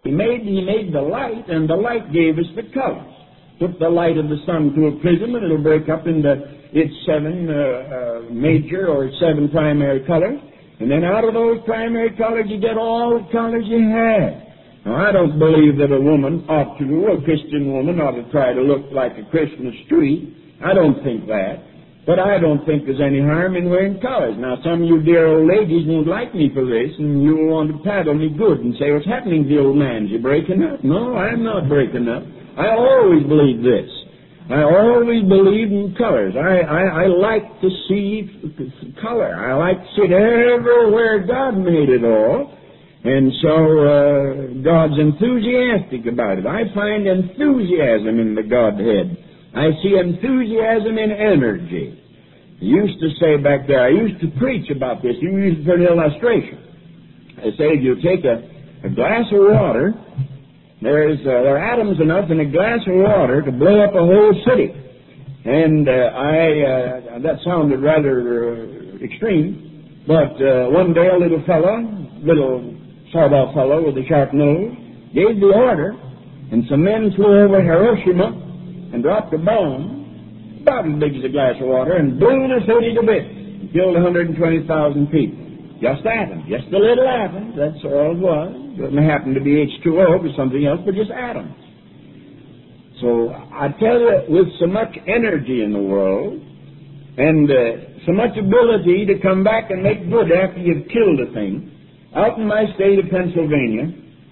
He made the light, and the light gave us the colors. Put the light of the sun to a prism, and it'll break up into its 7 major or 7 primary colors. And then out of those primary colors, you get all the colors you have. Now, I don't believe that a Christian woman ought to try to look like a Christmas tree. I don't think that. But I don't think there's any harm in wearing colors. Now, some of you dear old ladies won't like me for this, and you will want to paddle me good and say, what's happening to the old man? Is he breaking up? No, I'm not breaking up. I always believe this. I always believe in colors. I like to see color. I like to see it everywhere God made it all. And so God's enthusiastic about it. I find enthusiasm in the Godhead. I see enthusiasm in energy. I used to say back there, I used to preach about this. You use it for an illustration. I say, if you take a glass of water, there are atoms enough in a glass of water to blow up a whole city. And that sounded rather extreme, but one day a little sawed-off fellow with a sharp nose gave the order, and some men flew over Hiroshima and dropped a bomb about as big as a glass of water and blew the city to bits and killed 120,000 people. Just atoms, just the little atoms, that's all it was. It may happen to be H2O or something else, but just atoms. So I tell you, with so much energy in the world and so much ability to come back and make good after you've killed a thing, out in my state of Pennsylvania,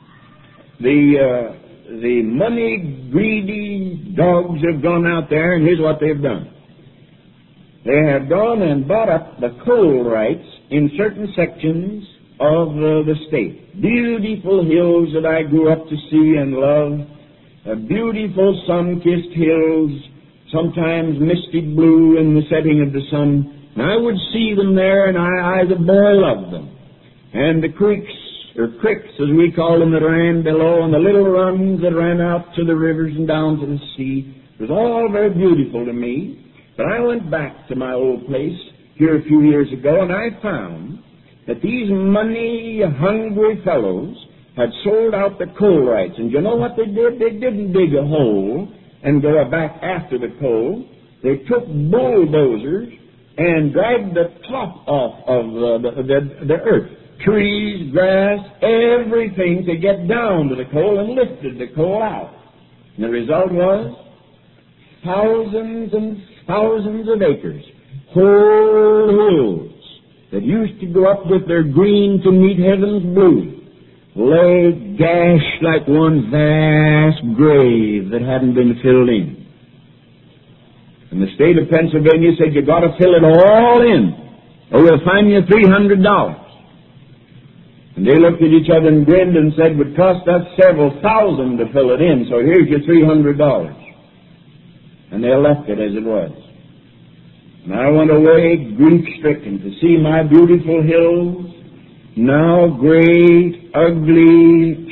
the money-greedy dogs have gone out there, and here's what they've done. They have gone and bought up the coal rights in certain sections of the state. Beautiful hills that I grew up to see and love, beautiful sun-kissed hills, sometimes misty blue in the setting of the sun. And I would see them there, and I as a boy, loved them. And the creeks, or cricks as we call them, that ran below, and the little runs that ran out to the rivers and down to the sea, it was all very beautiful to me. But I went back to my old place here a few years ago, and I found that these money-hungry fellows had sold out the coal rights. And you know what they did? They didn't dig a hole and go back after the coal. They took bulldozers and dragged the top off of the earth. Trees, grass, everything to get down to the coal, and lifted the coal out. And the result was thousands and thousands of acres, whole hills that used to go up with their green to meet heaven's blue, lay gashed like one vast grave that hadn't been filled in. And the state of Pennsylvania said, you got to fill it all in, or we'll fine you $300. And they looked at each other and grinned and said, it would cost us several thousand to fill it in, so here's your $300. And they left it as it was. And I went away grief-stricken to see my beautiful hills, now great, ugly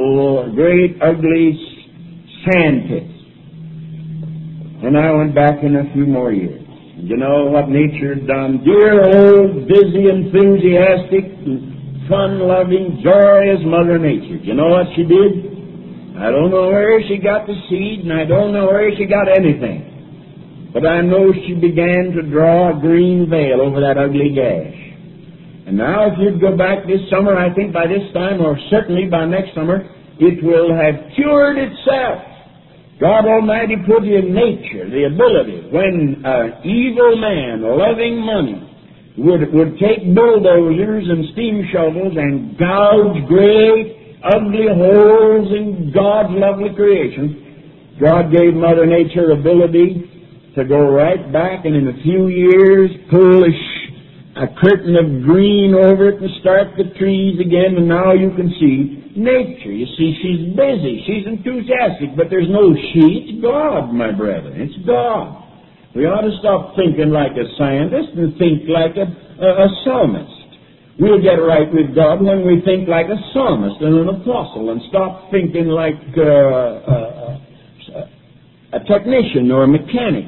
sand pits. And I went back in a few more years. And you know what nature had done? Dear old, busy, enthusiastic, fun-loving, joyous Mother Nature. You know what she did? I don't know where she got the seed, and I don't know where she got anything. But I know she began to draw a green veil over that ugly gash. And now if you'd go back this summer, I think by this time, or certainly by next summer, it will have cured itself. God Almighty put in nature the ability, when an evil man, loving money, would take bulldozers and steam shovels and gouge great, ugly holes in God's lovely creation. God gave Mother Nature ability to go right back and in a few years pull a curtain of green over it and start the trees again, and now you can see nature. You see, she's busy, she's enthusiastic, but there's no she. It's God, my brethren. It's God. We ought to stop thinking like a scientist and think like a psalmist. We'll get right with God when we think like a psalmist and an apostle, and stop thinking like a technician or a mechanic.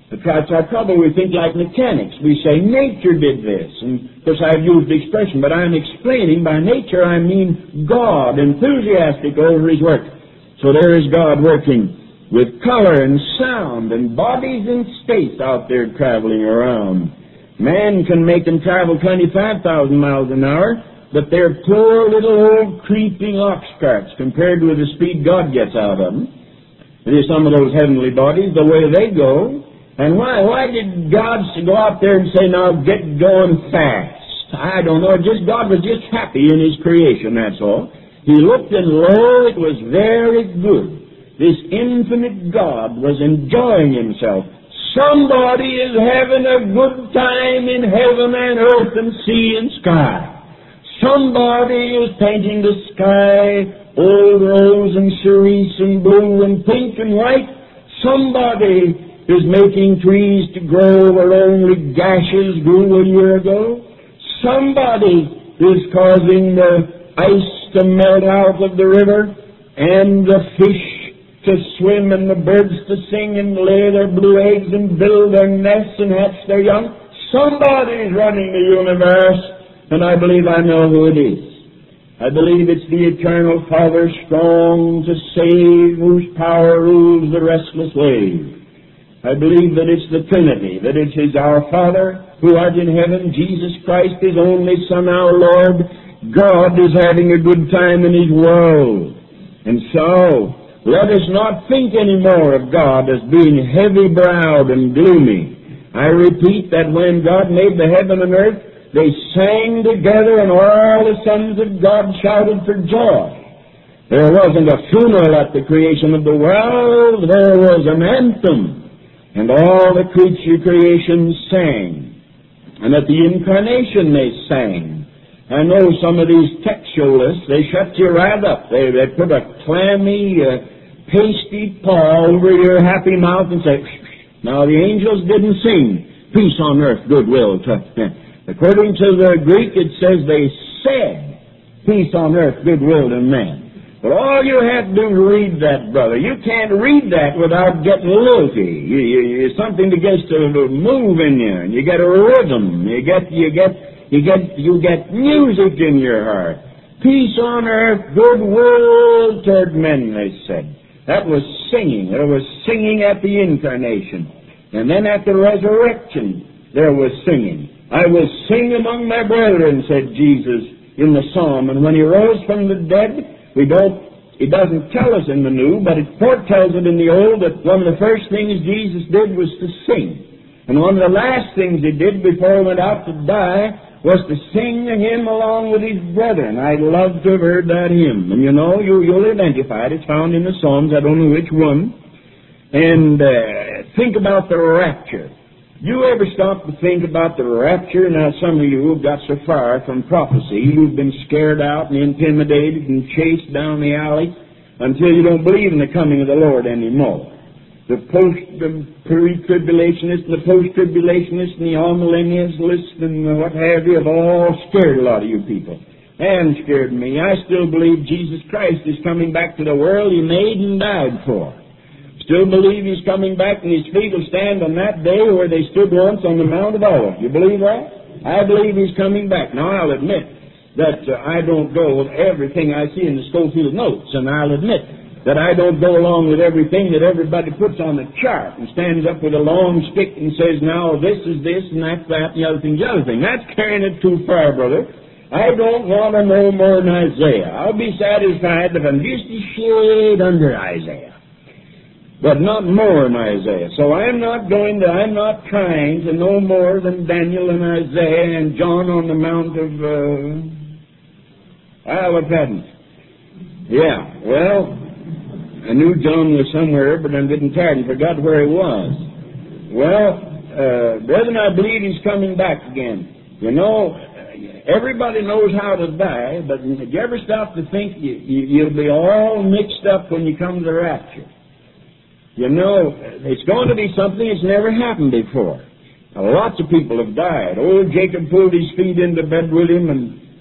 That's our trouble. We think like mechanics. We say nature did this. And of course I've used the expression, but I'm explaining by nature I mean God, enthusiastic over His work. So there is God working with color and sound and bodies and space out there traveling around. Man can make them travel 25,000 miles an hour, but they're poor little old creeping ox carts compared with the speed God gets out of them. There's some of those heavenly bodies, the way they go. And why did God go out there and say, now get going fast? I don't know. God was just happy in His creation, that's all. He looked and lo, it was very good. This infinite God was enjoying Himself. Somebody is having a good time in heaven and earth and sea and sky. Somebody is painting the sky old rose and cerise and blue and pink and white. Somebody is making trees to grow where only gashes grew a year ago. Somebody is causing the ice to melt out of the river and the fish to swim and the birds to sing and lay their blue eggs and build their nests and hatch their young. Somebody is running the universe, and I believe I know who it is. I believe it's the eternal Father, strong to save, whose power rules the restless wave. I believe that it's the Trinity, that it is our Father who art in heaven, Jesus Christ, His only Son, our Lord. God is having a good time in His world. And so, let us not think anymore of God as being heavy-browed and gloomy. I repeat that when God made the heaven and earth, they sang together and all the sons of God shouted for joy. There wasn't a funeral at the creation of the world, there was an anthem. And all the creation sang. And at the incarnation they sang. I know some of these textualists, they shut you right up. They put a clammy, pasty paw over your happy mouth and say, shh. Now the angels didn't sing, peace on earth, goodwill to men. According to the Greek, it says they said, peace on earth, goodwill to men. But all you have to do is read that, brother. You can't read that without getting lilty. Something that gets to move in you, and you get a rhythm. You get music in your heart. Peace on earth, goodwill toward men, they said. That was singing. There was singing at the incarnation. And then at the resurrection, there was singing. I will sing among my brethren, said Jesus in the psalm. And when He rose from the dead, it doesn't tell us in the New, but it foretells it in the Old that one of the first things Jesus did was to sing. And one of the last things He did before He went out to die was to sing a hymn along with His brethren. I'd love to have heard that hymn. And you know, you'll identify it. It's found in the Psalms. I don't know which one. And think about the rapture. You ever stop to think about the rapture? Now, some of you have got so far from prophecy, you've been scared out and intimidated and chased down the alley until you don't believe in the coming of the Lord anymore. The pre-tribulationists and the post-tribulationists and the all-millennialists and what have you have all scared a lot of you people. And scared me. I still believe Jesus Christ is coming back to the world He made and died for. Still believe He's coming back and His feet will stand on that day where they stood once on the Mount of Olives. You believe that? I believe He's coming back. Now, I'll admit that I don't go with everything I see in the Schofield Notes, and I'll admit that I don't go along with everything that everybody puts on the chart and stands up with a long stick and says, now, this is this and that's that and the other thing's the other thing. That's carrying it too far, brother. I don't want to know more than Isaiah. I'll be satisfied if I'm just a shade under Isaiah, but not more than Isaiah. So I'm not trying to know more than Daniel and Isaiah and John on the Mount of Patmos. Yeah, well, I knew John was somewhere, but I'm getting tired and forgot where he was. Well, brethren, I believe He's coming back again. You know, everybody knows how to die, but did you ever stop to think you'll be all mixed up when you come to the rapture? You know, it's going to be something that's never happened before. Now, lots of people have died. Old Jacob pulled his feet into bed with him, and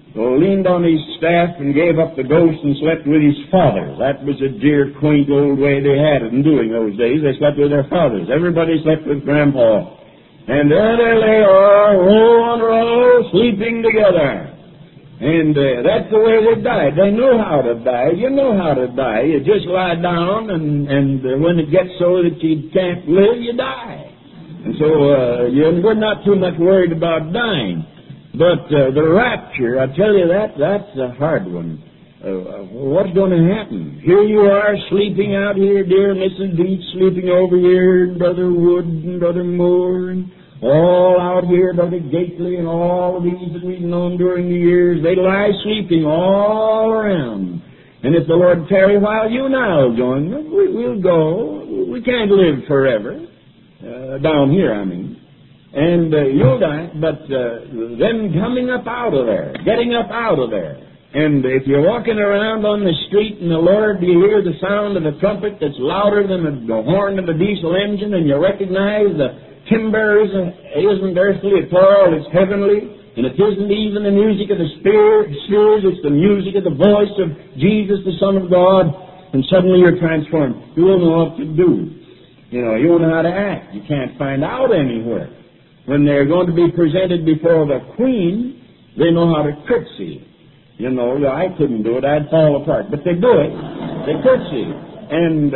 leaned on his staff and gave up the ghost and slept with his fathers. That was a dear, quaint old way they had it in doing those days. They slept with their fathers. Everybody slept with Grandpa. And there they lay, row on row, sleeping together. And that's the way they died. They know how to die. You know how to die. You just lie down, and when it gets so that you can't live, you die. And so we're not too much worried about dying. But the rapture, I tell you, that's a hard one. What's going to happen? Here you are sleeping out here, dear Mrs. Beach, sleeping over here, and Brother Wood and Brother Moore, and all out here, Brother Gately, and all of these that we've known during the years. They lie sleeping all around. And if the Lord tarry while you and I'll join them, we'll go. We can't live forever. Down here, I mean. And you'll die, but then coming up out of there, getting up out of there. And if you're walking around on the street and the Lord, you hear the sound of a trumpet that's louder than the horn of a diesel engine, and you recognize the timbre isn't earthly at all, it's heavenly, and it isn't even the music of the spheres, it's the music of the voice of Jesus, the Son of God, and suddenly you're transformed. You won't know what to do. You won't know how to act. You can't find out anywhere. When they're going to be presented before the Queen, they know how to curtsy. I couldn't do it. I'd fall apart. But they do it. They curtsy. And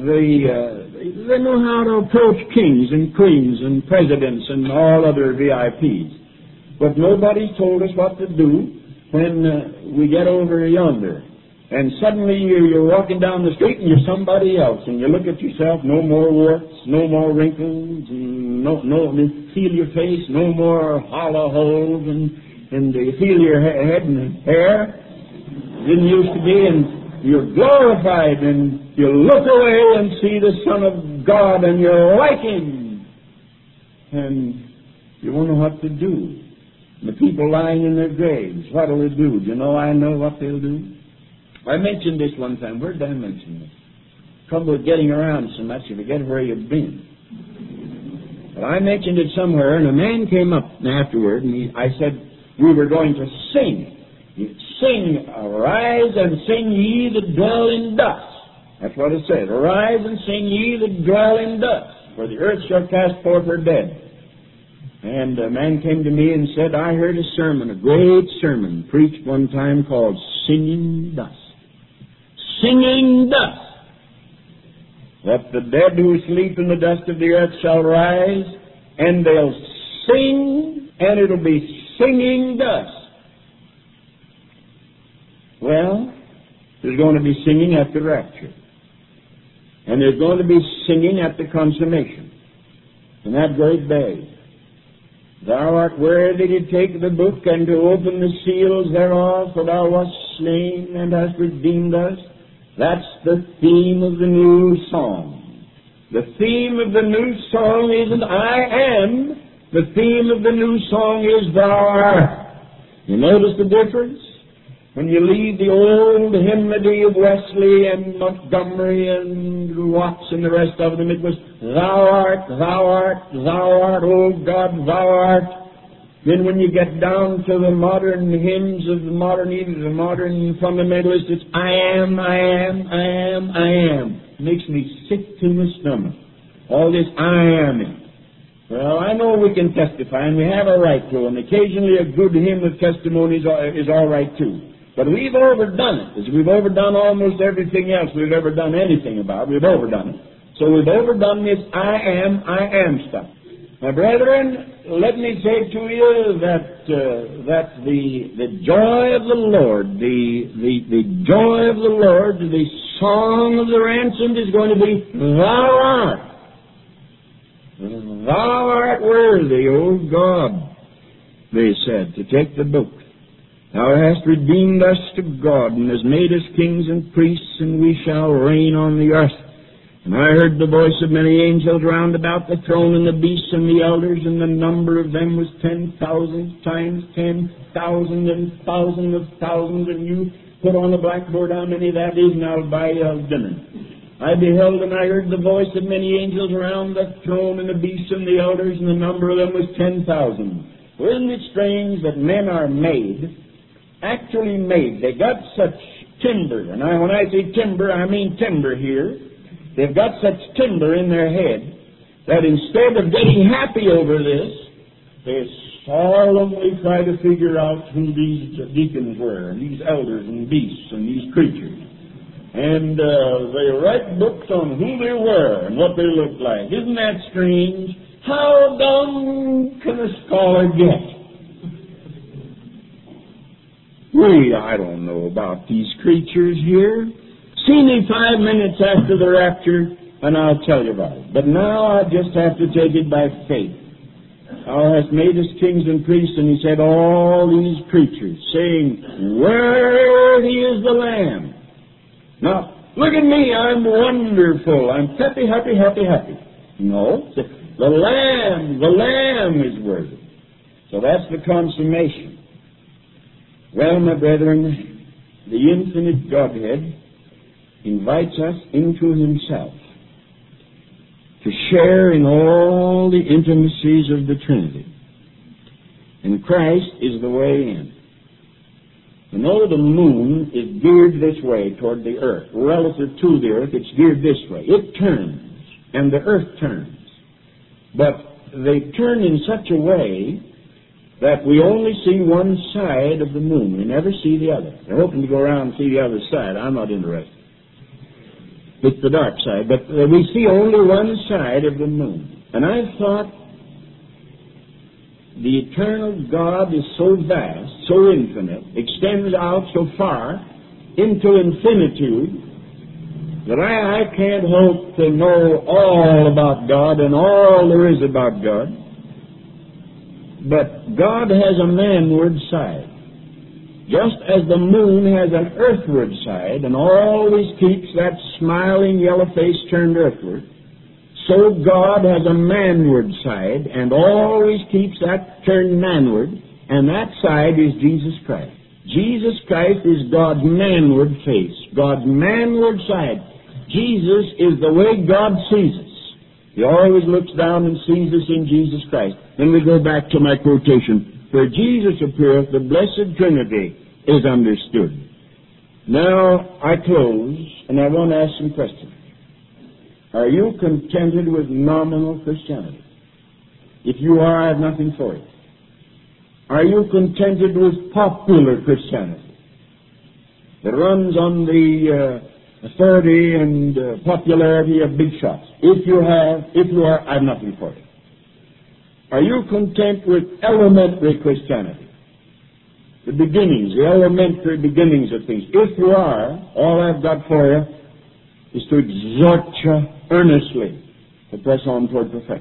they know how to approach kings and queens and presidents and all other VIPs. But nobody told us what to do when we get over yonder. And suddenly you're walking down the street and you're somebody else, and you look at yourself, no more warts, no more wrinkles, and you feel your face, no more hollow holes, and you feel your head and hair didn't used to be, and you're glorified, and you look away and see the Son of God, and you're like Him, and you won't know what to do. And the people lying in their graves, what will they do? I know what they'll do. I mentioned this one time. Where did I mention this? Trouble with getting around so much, you forget where you've been. But I mentioned it somewhere, and a man came up afterward, and I said we were going to sing. Sing, arise and sing ye that dwell in dust. That's what it said. Arise and sing ye that dwell in dust, for the earth shall cast forth her dead. And a man came to me and said, I heard a sermon, a great sermon, preached one time called Singing Dust. Singing dust. That the dead who sleep in the dust of the earth shall rise, and they'll sing, and it'll be singing dust. Well, there's going to be singing at the rapture. And there's going to be singing at the consummation. In that great day. Thou art worthy to take the book and to open the seals thereof, for thou wast slain and hast redeemed us. That's the theme of the new song. The theme of the new song isn't I am. The theme of the new song is thou art. You notice the difference? When you leave the old hymnody of Wesley and Montgomery and Watts and the rest of them, it was thou art, thou art, thou art, O God, thou art. Then when you get down to the modern hymns of the modern fundamentalists, it's I am, I am, I am, I am. It makes me sick to the stomach. All this I am. Well, I know we can testify, and we have a right to, and occasionally a good hymn of testimonies is all right too. But we've overdone it, as we've overdone almost everything else we've ever done anything about. We've overdone it. So we've overdone this I am stuff. My brethren, let me say to you that the joy of the Lord, the joy of the Lord, the song of the ransomed is going to be, thou art. Thou art worthy, O God, they said, to take the book. Thou hast redeemed us to God, and hast made us kings and priests, and we shall reign on the earth. And I heard the voice of many angels round about the throne, and the beasts and the elders, and the number of them was 10,000 times 10,000 and thousands of thousands, and you put on the blackboard how many that is, and I'll buy you a dinner. I beheld and I heard the voice of many angels around the throne, and the beasts and the elders, and the number of them was 10,000. Well, isn't it strange that men are made actually made. They got such timber, and when I say timber, I mean timber here. They've got such timber in their head that instead of getting happy over this, they solemnly try to figure out who these deacons were, and these elders and beasts and these creatures. And they write books on who they were and what they looked like. Isn't that strange? How dumb can a scholar get? I don't know about these creatures here. See me 5 minutes after the rapture, and I'll tell you about it. But now I just have to take it by faith. Thou hast made us kings and priests, and he said, all these creatures, saying, worthy is the Lamb. Now, look at me, I'm wonderful, I'm happy, happy, happy, happy. No, the Lamb is worthy. So that's the consummation. Well, my brethren, the infinite Godhead invites us into himself to share in all the intimacies of the Trinity. And Christ is the way in. You know, the moon is geared this way toward the earth. Relative to the earth, it's geared this way. It turns, and the earth turns. But they turn in such a way that we only see one side of the moon. We never see the other. They're hoping to go around and see the other side. I'm not interested. It's the dark side. But we see only one side of the moon. And I thought the eternal God is so vast, so infinite, extends out so far into infinitude, that I can't hope to know all about God and all there is about God. But God has a manward side. Just as the moon has an earthward side and always keeps that smiling yellow face turned earthward, so God has a manward side and always keeps that turned manward, and that side is Jesus Christ. Jesus Christ is God's manward face, God's manward side. Jesus is the way God sees us. He always looks down and sees us in Jesus Christ. Then we go back to my quotation. Where Jesus appeareth, the blessed Trinity is understood. Now, I close, and I want to ask some questions. Are you contented with nominal Christianity? If you are, I have nothing for you. Are you contented with popular Christianity that runs on the authority and popularity of big shots? If you are, I have nothing for you. Are you content with elementary Christianity? The beginnings, the elementary beginnings of things. If you are, all I've got for you is to exhort you earnestly to press on toward perfection.